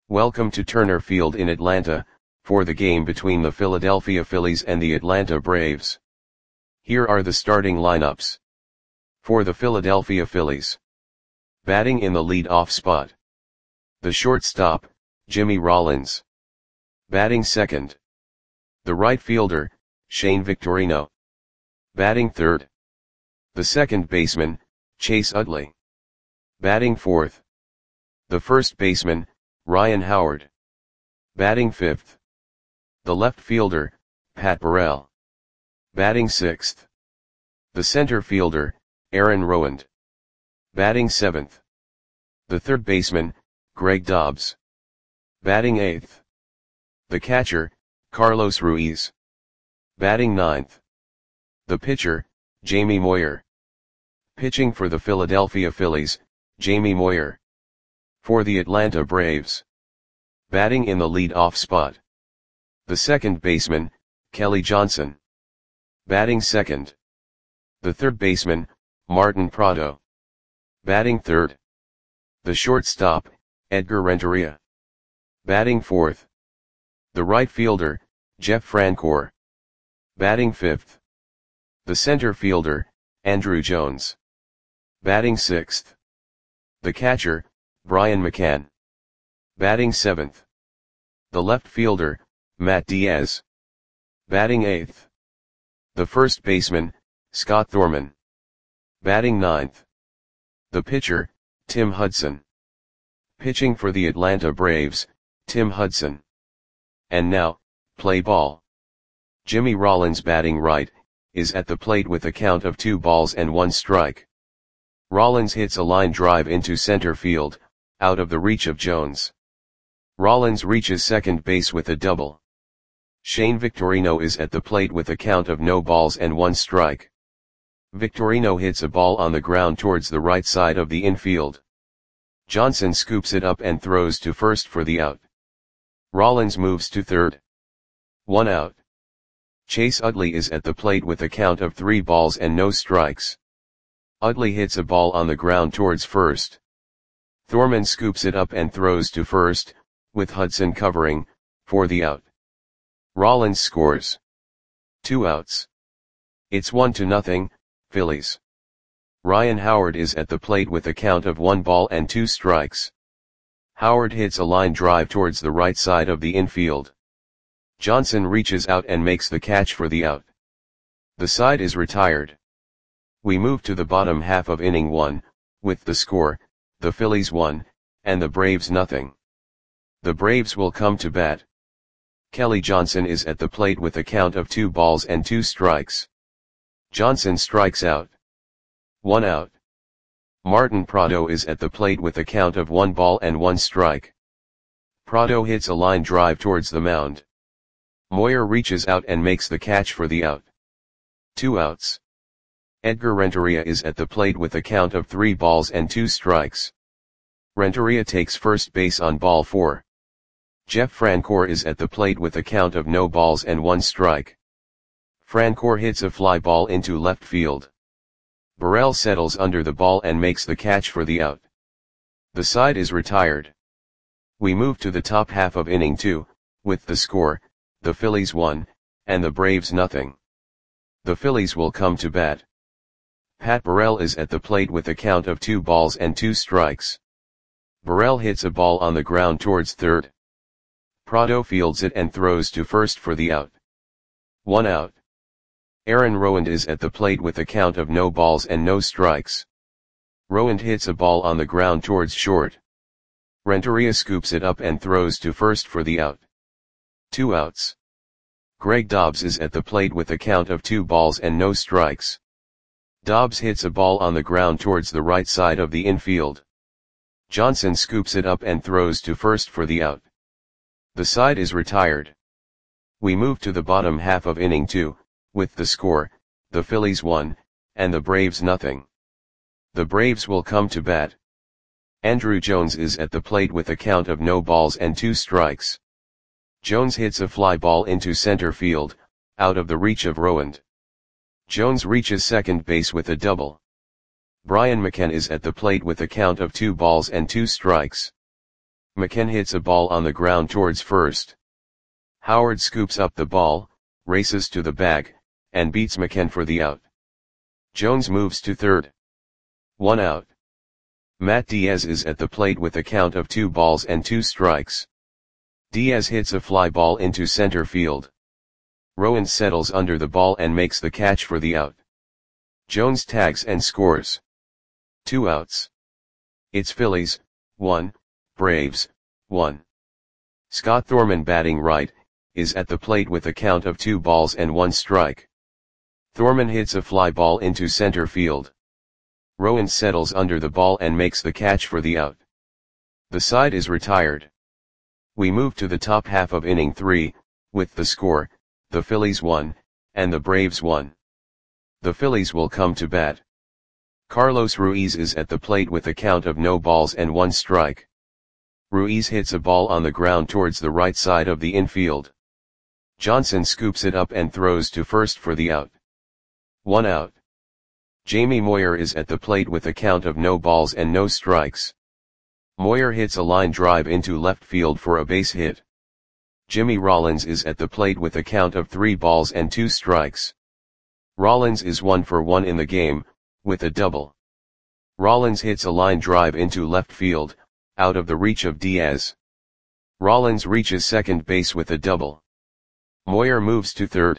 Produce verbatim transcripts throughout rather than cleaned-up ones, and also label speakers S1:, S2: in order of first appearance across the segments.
S1: Welcome to Turner Field in Atlanta, for the game between the Philadelphia Phillies and the Atlanta Braves. Here are the starting lineups. For the Philadelphia Phillies. Batting in the lead-off spot. The shortstop, Jimmy Rollins. Batting second. The right fielder, Shane Victorino. Batting third. The second baseman, Chase Utley. Batting fourth. The first baseman, Ryan Howard. Batting fifth. The left fielder, Pat Burrell. Batting sixth. The center fielder, Aaron Rowand. Batting seventh. The third baseman, Greg Dobbs. Batting eighth. The catcher, Carlos Ruiz. Batting ninth. The pitcher, Jamie Moyer. Pitching for the Philadelphia Phillies, Jamie Moyer. For the Atlanta Braves. Batting in the lead-off spot. The second baseman, Kelly Johnson. Batting second. The third baseman, Martin Prado. Batting third. The shortstop, Edgar Renteria. Batting fourth. The right fielder, Jeff Francoeur. Batting fifth. The center fielder, Andruw Jones. Batting sixth. The catcher, Brian McCann. Batting seventh. The left fielder, Matt Diaz. Batting eighth. The first baseman, Scott Thorman. Batting ninth. The pitcher, Tim Hudson. Pitching for the Atlanta Braves, Tim Hudson. And now, play ball. Jimmy Rollins batting right, is at the plate with a count of two balls and one strike. Rollins hits a line drive into center field, out of the reach of Jones. Rollins reaches second base with a double. Shane Victorino is at the plate with a count of no balls and one strike. Victorino hits a ball on the ground towards the right side of the infield. Johnson scoops it up and throws to first for the out. Rollins moves to third. One out. Chase Utley is at the plate with a count of three balls and no strikes. Utley hits a ball on the ground towards first. Thorman scoops it up and throws to first, with Hudson covering, for the out. Rollins scores. Two outs. It's one to nothing, Phillies. Ryan Howard is at the plate with a count of one ball and two strikes. Howard hits a line drive towards the right side of the infield. Johnson reaches out and makes the catch for the out. The side is retired. We move to the bottom half of inning one, with the score, the Phillies one, and the Braves nothing. The Braves will come to bat. Kelly Johnson is at the plate with a count of two balls and two strikes. Johnson strikes out. One out. Martin Prado is at the plate with a count of one ball and one strike. Prado hits a line drive towards the mound. Moyer reaches out and makes the catch for the out. Two outs. Edgar Renteria is at the plate with a count of three balls and two strikes. Renteria takes first base on ball four. Jeff Francoeur is at the plate with a count of no balls and one strike. Francoeur hits a fly ball into left field. Burrell settles under the ball and makes the catch for the out. The side is retired. We move to the top half of inning two, with the score, the Phillies one, and the Braves nothing. The Phillies will come to bat. Pat Burrell is at the plate with a count of two balls and two strikes. Burrell hits a ball on the ground towards third. Prado fields it and throws to first for the out. One out. Aaron Rowand is at the plate with a count of no balls and no strikes. Rowand hits a ball on the ground towards short. Renteria scoops it up and throws to first for the out. Two outs. Greg Dobbs is at the plate with a count of two balls and no strikes. Dobbs hits a ball on the ground towards the right side of the infield. Johnson scoops it up and throws to first for the out. The side is retired. We move to the bottom half of inning two, with the score, the Phillies one, and the Braves nothing. The Braves will come to bat. Andruw Jones is at the plate with a count of no balls and two strikes. Jones hits a fly ball into center field, out of the reach of Rowand. Jones reaches second base with a double. Brian McCann is at the plate with a count of two balls and two strikes. McKen hits a ball on the ground towards first. Howard scoops up the ball, races to the bag, and beats McKen for the out. Jones moves to third. One out. Matt Diaz is at the plate with a count of two balls and two strikes. Diaz hits a fly ball into center field. Rowan settles under the ball and makes the catch for the out. Jones tags and scores. Two outs. It's Phillies, one, Braves, one. Scott Thorman, batting right, is at the plate with a count of two balls and one strike. Thorman hits a fly ball into center field. Rowan settles under the ball and makes the catch for the out. The side is retired. We move to the top half of inning three, with the score, the Phillies won, and the Braves won. The Phillies will come to bat. Carlos Ruiz is at the plate with a count of no balls and one strike. Ruiz hits a ball on the ground towards the right side of the infield. Johnson scoops it up and throws to first for the out. One out. Jamie Moyer is at the plate with a count of no balls and no strikes. Moyer hits a line drive into left field for a base hit. Jimmy Rollins is at the plate with a count of three balls and two strikes. Rollins is one for one in the game, with a double. Rollins hits a line drive into left field, out of the reach of Diaz. Rollins reaches second base with a double. Moyer moves to third.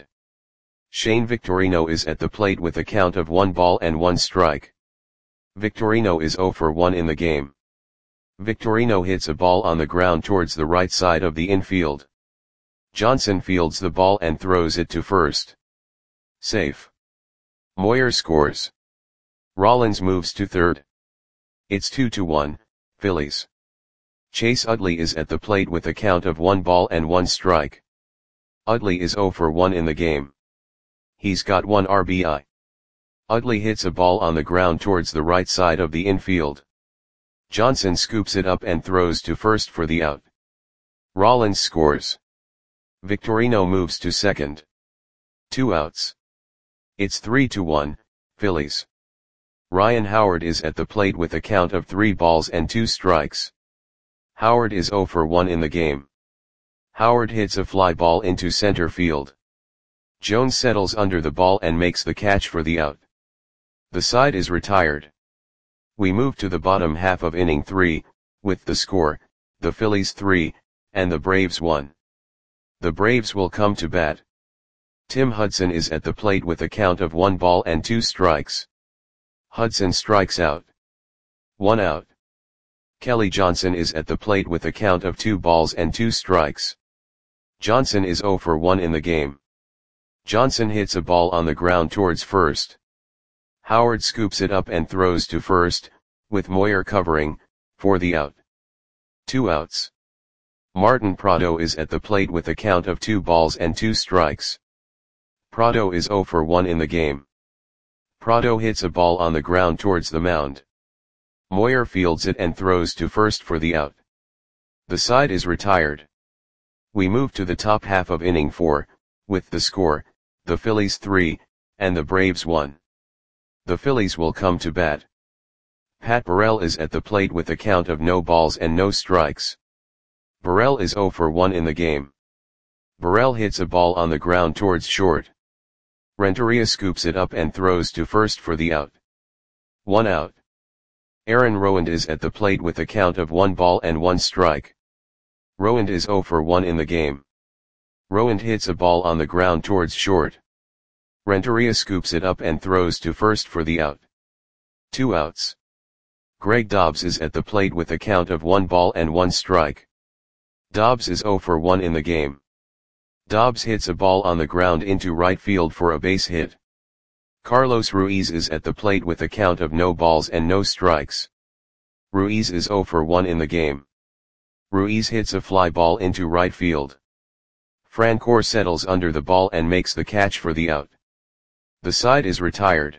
S1: Shane Victorino is at the plate with a count of one ball and one strike. Victorino is zero for one in the game. Victorino hits a ball on the ground towards the right side of the infield. Johnson fields the ball and throws it to first. Safe. Moyer scores. Rollins moves to third. It's two to one, Phillies. Chase Utley is at the plate with a count of one ball and one strike. Utley is zero for one in the game. He's got one R B I. Utley hits a ball on the ground towards the right side of the infield. Johnson scoops it up and throws to first for the out. Rollins scores. Victorino moves to second. Two outs. It's three to one, Phillies. Ryan Howard is at the plate with a count of three balls and two strikes. Howard is zero for one in the game. Howard hits a fly ball into center field. Jones settles under the ball and makes the catch for the out. The side is retired. We move to the bottom half of inning three, with the score, the Phillies three, and the Braves one. The Braves will come to bat. Tim Hudson is at the plate with a count of one ball and two strikes. Hudson strikes out. One out. Kelly Johnson is at the plate with a count of two balls and two strikes. Johnson is zero for one in the game. Johnson hits a ball on the ground towards first. Howard scoops it up and throws to first, with Moyer covering, for the out. Two outs. Martin Prado is at the plate with a count of two balls and two strikes. Prado is zero for one in the game. Prado hits a ball on the ground towards the mound. Moyer fields it and throws to first for the out. The side is retired. We move to the top half of inning four, with the score, the Phillies three, and the Braves one. The Phillies will come to bat. Pat Burrell is at the plate with a count of no balls and no strikes. Burrell is zero for one in the game. Burrell hits a ball on the ground towards short. Renteria scoops it up and throws to first for the out. One out. Aaron Rowand is at the plate with a count of one ball and one strike. Rowand is zero for one in the game. Rowand hits a ball on the ground towards short. Renteria scoops it up and throws to first for the out. Two outs. Greg Dobbs is at the plate with a count of one ball and one strike. Dobbs is zero for one in the game. Dobbs hits a ball on the ground into right field for a base hit. Carlos Ruiz is at the plate with a count of no balls and no strikes. Ruiz is zero for one in the game. Ruiz hits a fly ball into right field. Francoeur settles under the ball and makes the catch for the out. The side is retired.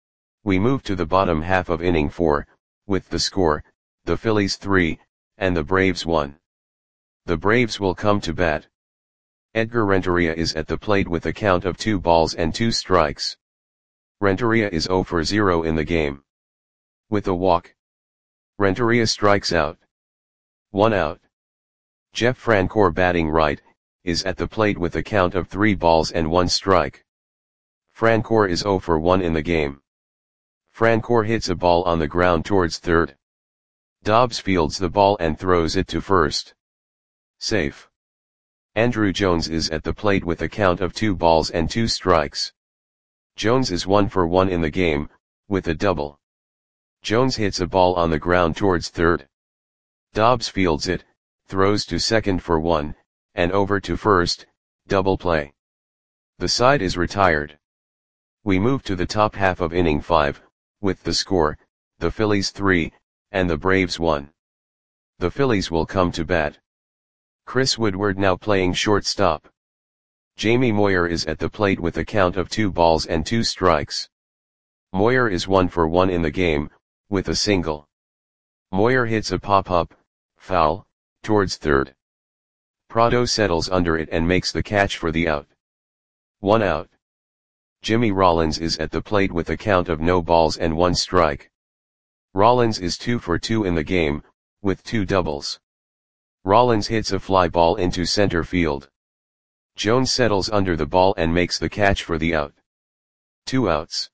S1: We move to the bottom half of inning four, with the score, the Phillies three, and the Braves one. The Braves will come to bat. Edgar Renteria is at the plate with a count of two balls and two strikes. Renteria is zero for zero in the game. With a walk, Renteria strikes out. One out. Jeff Francoeur batting right, is at the plate with a count of three balls and one strike. Francoeur is zero for one in the game. Francoeur hits a ball on the ground towards third. Dobbs fields the ball and throws it to first. Safe. Andruw Jones is at the plate with a count of two balls and two strikes. Jones is one for one in the game, with a double. Jones hits a ball on the ground towards third. Dobbs fields it, throws to second for one, and over to first, double play. The side is retired. We move to the top half of inning five, with the score, the Phillies three, and the Braves one. The Phillies will come to bat. Chris Woodward now playing shortstop. Jamie Moyer is at the plate with a count of two balls and two strikes. Moyer is one for one in the game, with a single. Moyer hits a pop-up, foul, towards third. Prado settles under it and makes the catch for the out. One out. Jimmy Rollins is at the plate with a count of no balls and one strike. Rollins is two for two in the game, with two doubles. Rollins hits a fly ball into center field. Jones settles under the ball and makes the catch for the out. Two outs.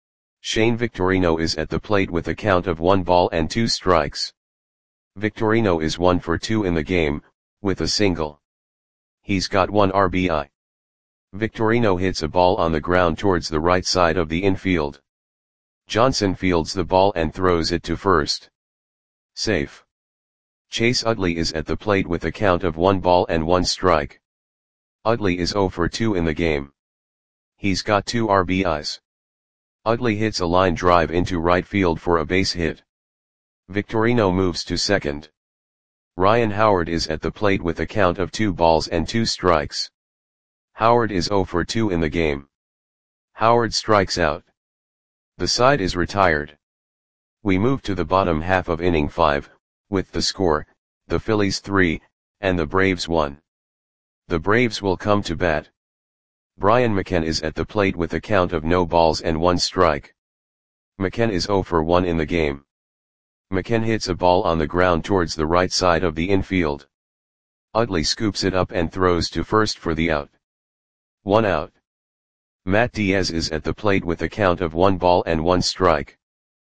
S1: Shane Victorino is at the plate with a count of one ball and two strikes. Victorino is one for two in the game, with a single. He's got one R B I. Victorino hits a ball on the ground towards the right side of the infield. Johnson fields the ball and throws it to first. Safe. Chase Utley is at the plate with a count of one ball and one strike. Utley is zero for two in the game. He's got two R B Is. Utley hits a line drive into right field for a base hit. Victorino moves to second. Ryan Howard is at the plate with a count of two balls and two strikes. Howard is zero for two in the game. Howard strikes out. The side is retired. We move to the bottom half of inning five, with the score, the Phillies three, and the Braves one. The Braves will come to bat. Brian McCann is at the plate with a count of no balls and one strike. McCann is zero for one in the game. McCann hits a ball on the ground towards the right side of the infield. Utley scoops it up and throws to first for the out. One out. Matt Diaz is at the plate with a count of one ball and one strike.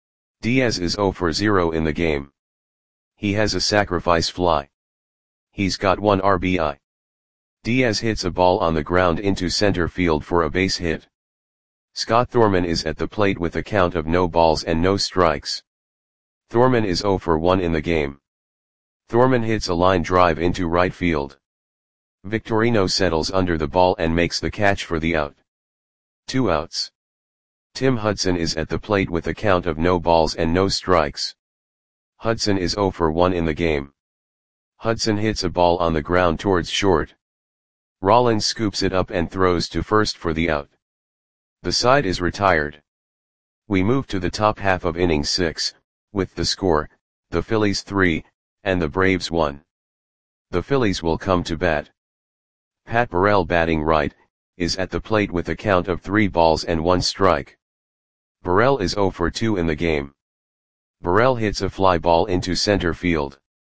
S1: Diaz is zero for zero in the game. He has a sacrifice fly. He's got one R B I. Diaz hits a ball on the ground into center field for a base hit. Scott Thorman is at the plate with a count of no balls and no strikes. Thorman is zero for one in the game. Thorman hits a line drive into right field. Victorino settles under the ball and makes the catch for the out. Two outs. Tim Hudson is at the plate with a count of no balls and no strikes. Hudson is zero for one in the game. Hudson hits a ball on the ground towards short. Rollins scoops it up and throws to first for the out. The side is retired. We move to the top half of inning six, with the score, the Phillies three, and the Braves one. The Phillies will come to bat. Pat Burrell batting right, is at the plate with a count of three balls and one strike. Burrell is zero for two in the game. Burrell hits a fly ball into center field.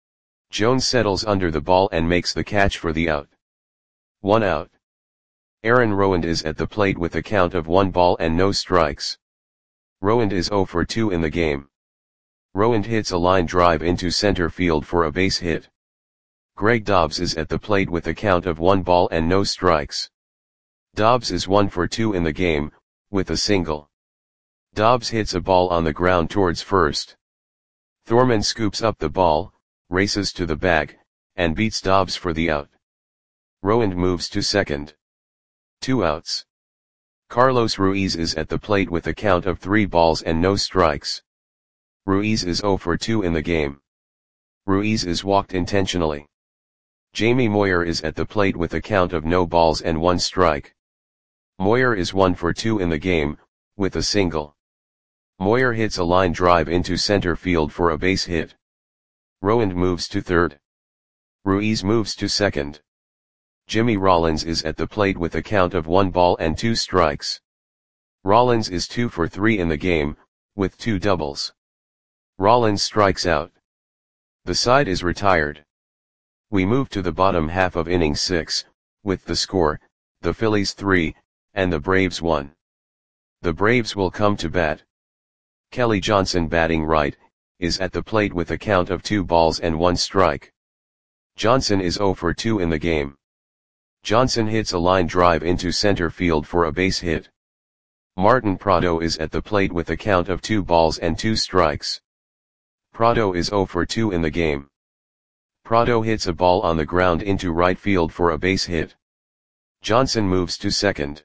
S1: Jones settles under the ball and makes the catch for the out. One out. Aaron Rowand is at the plate with a count of one ball and no strikes. Rowand is zero for two in the game. Rowand hits a line drive into center field for a base hit. Greg Dobbs is at the plate with a count of one ball and no strikes. Dobbs is one for two in the game, with a single. Dobbs hits a ball on the ground towards first. Thorman scoops up the ball, races to the bag, and beats Dobbs for the out. Rowand moves to second. Two outs. Carlos Ruiz is at the plate with a count of three balls and no strikes. Ruiz is zero for two in the game. Ruiz is walked intentionally. Jamie Moyer is at the plate with a count of no balls and one strike. Moyer is one for two in the game, with a single. Moyer hits a line drive into center field for a base hit. Rowand moves to third. Ruiz moves to second. Jimmy Rollins is at the plate with a count of one ball and two strikes. Rollins is two for three in the game, with two doubles. Rollins strikes out. The side is retired. We move to the bottom half of inning six, with the score, the Phillies three, and the Braves one. The Braves will come to bat. Kelly Johnson, batting right, is at the plate with a count of two balls and one strike. Johnson is oh for two in the game. Johnson hits a line drive into center field for a base hit. Martin Prado is at the plate with a count of two balls and two strikes. Prado is oh for two in the game. Prado hits a ball on the ground into right field for a base hit. Johnson moves to second.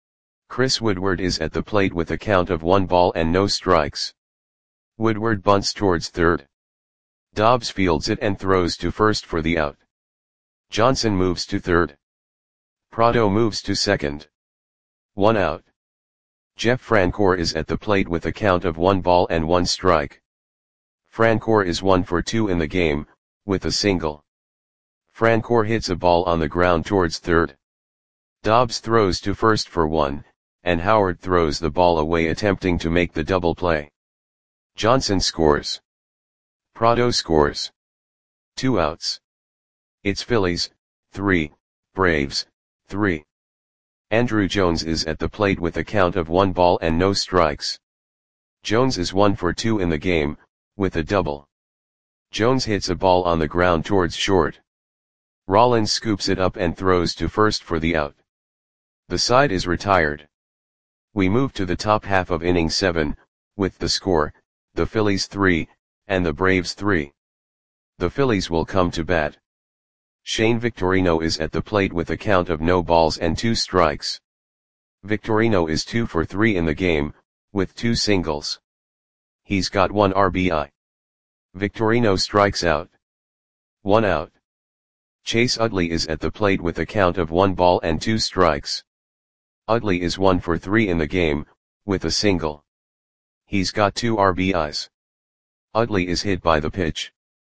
S1: Chris Woodward is at the plate with a count of one ball and no strikes. Woodward bunts towards third. Dobbs fields it and throws to first for the out. Johnson moves to third. Prado moves to second. One out. Jeff Francoeur is at the plate with a count of one ball and one strike. Francoeur is one for two in the game, with a single. Francoeur hits a ball on the ground towards third. Dobbs throws to first for one, and Howard throws the ball away attempting to make the double play. Johnson scores. Prado scores. Two outs. It's Phillies, three, Braves, three. Andruw Jones is at the plate with a count of one ball and no strikes. Jones is one for two in the game, with a double. Jones hits a ball on the ground towards short. Rollins scoops it up and throws to first for the out. The side is retired. We move to the top half of inning seven, with the score, the Phillies three, and the Braves three. The Phillies will come to bat. Shane Victorino is at the plate with a count of no balls and two strikes. Victorino is two for three in the game, with two singles. He's got one R B I. Victorino strikes out. One out. Chase Utley is at the plate with a count of one ball and two strikes. Utley is one for three in the game, with a single. He's got two R B Is. Utley is hit by the pitch.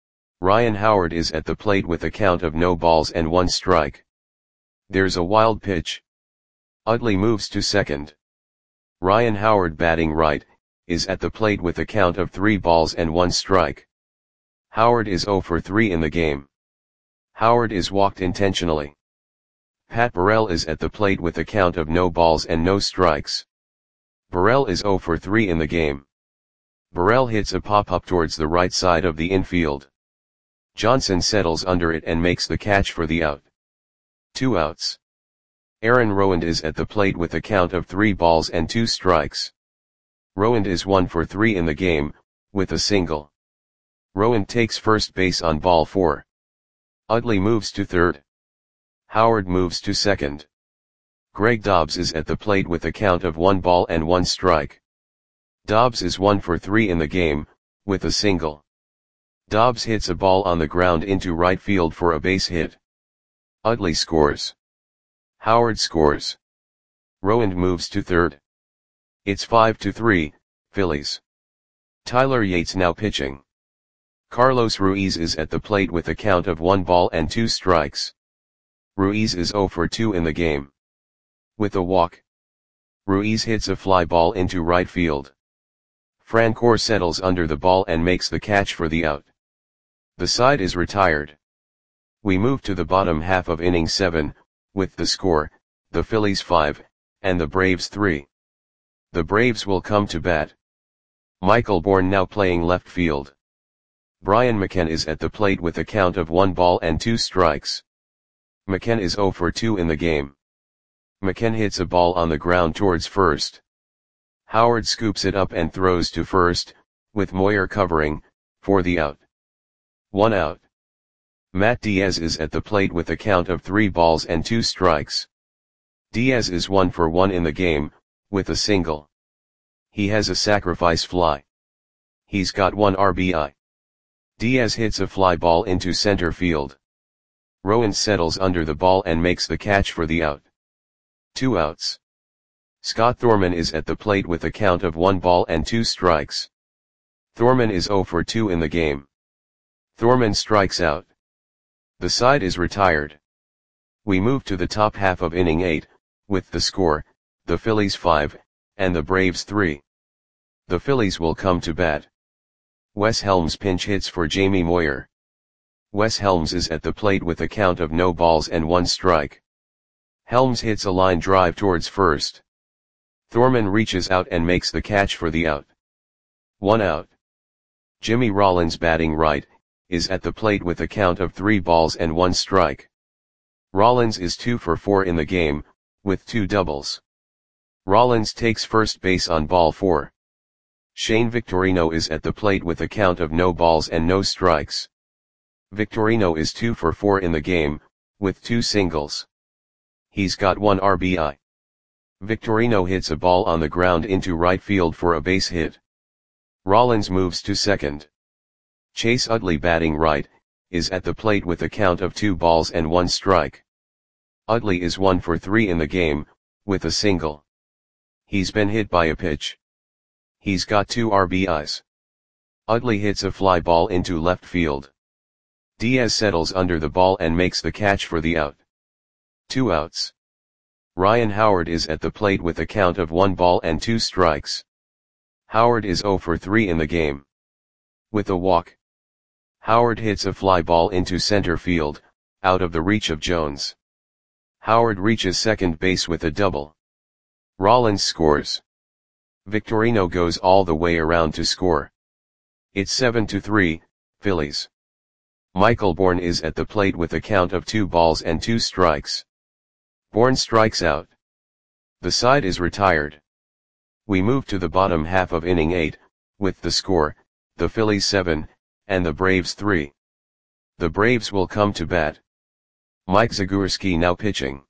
S1: Ryan Howard is at the plate with a count of no balls and one strike. There's a wild pitch. Utley moves to second. Ryan Howard, batting right, is at the plate with a count of three balls and one strike. Howard is oh for three in the game. Howard is walked intentionally. Pat Burrell is at the plate with a count of no balls and no strikes. Burrell is oh for three in the game. Burrell hits a pop-up towards the right side of the infield. Johnson settles under it and makes the catch for the out. Two outs. Aaron Rowand is at the plate with a count of three balls and two strikes. Rowand is one for three in the game, with a single. Rowand takes first base on ball four. Utley moves to third. Howard moves to second. Greg Dobbs is at the plate with a count of one ball and one strike. Dobbs is one for three in the game, with a single. Dobbs hits a ball on the ground into right field for a base hit. Utley scores. Howard scores. Rowand moves to third. It's five to three, Phillies. Tyler Yates now pitching. Carlos Ruiz is at the plate with a count of one ball and two strikes. Ruiz is oh for two in the game. With a walk. Ruiz hits a fly ball into right field. Francoeur settles under the ball and makes the catch for the out. The side is retired. We move to the bottom half of inning seven, with the score, the Phillies five, and the Braves three. The Braves will come to bat. Michael Bourne now playing left field. Brian McKenna is at the plate with a count of one ball and two strikes. McKenna is oh for two in the game. McKenna hits a ball on the ground towards first. Howard scoops it up and throws to first, with Moyer covering, for the out. One out. Matt Diaz is at the plate with a count of three balls and two strikes. Diaz is one for one in the game, with a single. He has a sacrifice fly. He's got one R B I. Diaz hits a fly ball into center field. Rowand settles under the ball and makes the catch for the out. Two outs. Scott Thorman is at the plate with a count of one ball and two strikes. Thorman is oh for two in the game. Thorman strikes out. The side is retired. We move to the top half of inning eight, with the score, the Phillies five, and the Braves three. The Phillies will come to bat. Wes Helms pinch hits for Jamie Moyer. Wes Helms is at the plate with a count of no balls and one strike. Helms hits a line drive towards first. Thorman reaches out and makes the catch for the out. One out. Jimmy Rollins, batting right, is at the plate with a count of three balls and one strike. Rollins is two for four in the game, with two doubles. Rollins takes first base on ball four. Shane Victorino is at the plate with a count of no balls and no strikes. Victorino is two for four in the game, with two singles. He's got one R B I. Victorino hits a ball on the ground into right field for a base hit. Rollins moves to second. Chase Utley, batting right, is at the plate with a count of two balls and one strike. Utley is one for three in the game, with a single. He's been hit by a pitch. He's got two R B Is. Utley hits a fly ball into left field. Diaz settles under the ball and makes the catch for the out. Two outs. Ryan Howard is at the plate with a count of one ball and two strikes. Howard is zero for three in the game. With a walk. Howard hits a fly ball into center field, out of the reach of Jones. Howard reaches second base with a double. Rollins scores. Victorino goes all the way around to score. It's seven to three, Phillies. Michael Bourne is at the plate with a count of two balls and two strikes. Bourne strikes out. The side is retired. We move to the bottom half of inning eight, with the score, the Phillies seven, and the Braves three. The Braves will come to bat. Mike Zagorski now pitching.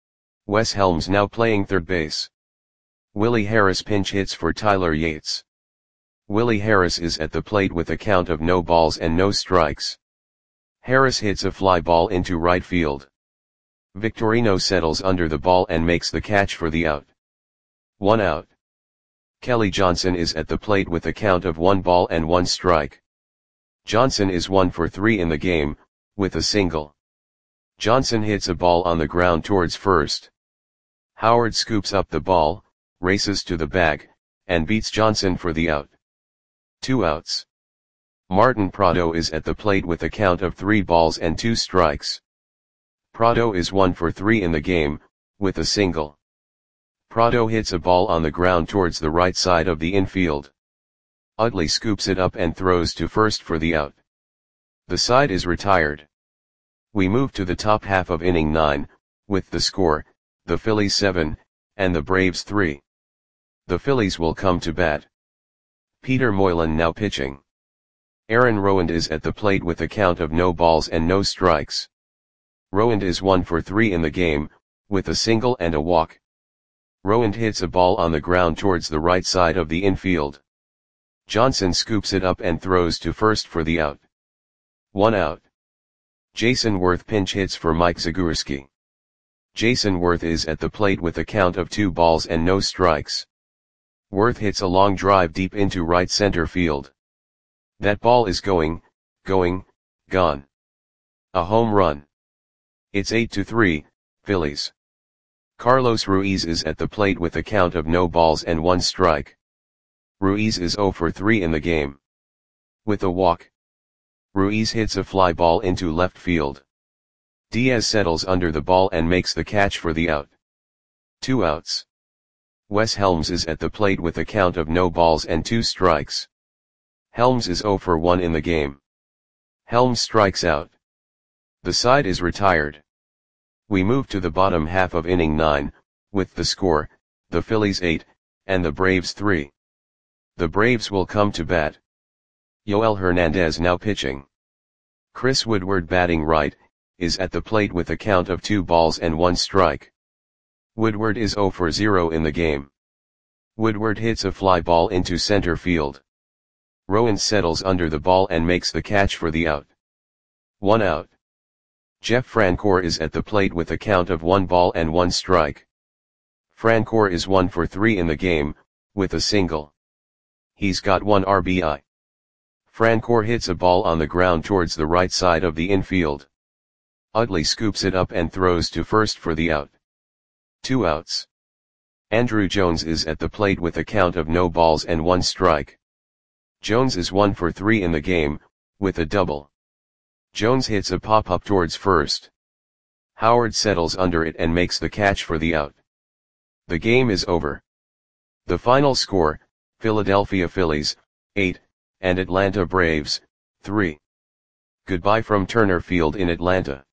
S1: Wes Helms now playing third base. Willie Harris pinch hits for Tyler Yates. Willie Harris is at the plate with a count of no balls and no strikes. Harris hits a fly ball into right field. Victorino settles under the ball and makes the catch for the out. One out. Kelly Johnson is at the plate with a count of one ball and one strike. Johnson is one for three in the game, with a single. Johnson hits a ball on the ground towards first. Howard scoops up the ball, races to the bag, and beats Johnson for the out. Two outs. Martin Prado is at the plate with a count of three balls and two strikes. Prado is one for three in the game, with a single. Prado hits a ball on the ground towards the right side of the infield. Utley scoops it up and throws to first for the out. The side is retired. We move to the top half of inning nine, with the score, the Phillies seven, and the Braves three. The Phillies will come to bat. Peter Moylan now pitching. Aaron Rowand is at the plate with a count of no balls and no strikes. Rowand is one for three in the game, with a single and a walk. Rowand hits a ball on the ground towards the right side of the infield. Johnson scoops it up and throws to first for the out. One out. Jason Worth pinch hits for Mike Zagorski. Jason Worth is at the plate with a count of two balls and no strikes. Worth hits a long drive deep into right center field. That ball is going, going, gone. A home run. It's eight to three, Phillies. Carlos Ruiz is at the plate with a count of no balls and one strike. Ruiz is zero for three in the game. With a walk. Ruiz hits a fly ball into left field. Diaz settles under the ball and makes the catch for the out. Two outs. Wes Helms is at the plate with a count of no balls and two strikes. Helms is zero for one in the game. Helms strikes out. The side is retired. We move to the bottom half of inning nine, with the score, the Phillies eight, and the Braves three. The Braves will come to bat. Yoel Hernandez now pitching. Chris Woodward, batting right, is at the plate with a count of two balls and one strike. Woodward is zero for zero in the game. Woodward hits a fly ball into center field. Rowan settles under the ball and makes the catch for the out. One out. Jeff Francoeur is at the plate with a count of one ball and one strike. Francoeur is one for three in the game, with a single. He's got one R B I. Francoeur hits a ball on the ground towards the right side of the infield. Utley scoops it up and throws to first for the out. Two outs. Andruw Jones is at the plate with a count of no balls and one strike. Jones is one for three in the game, with a double. Jones hits a pop-up towards first. Howard settles under it and makes the catch for the out. The game is over. The final score, Philadelphia Phillies, eight, and Atlanta Braves, three. Goodbye from Turner Field in Atlanta.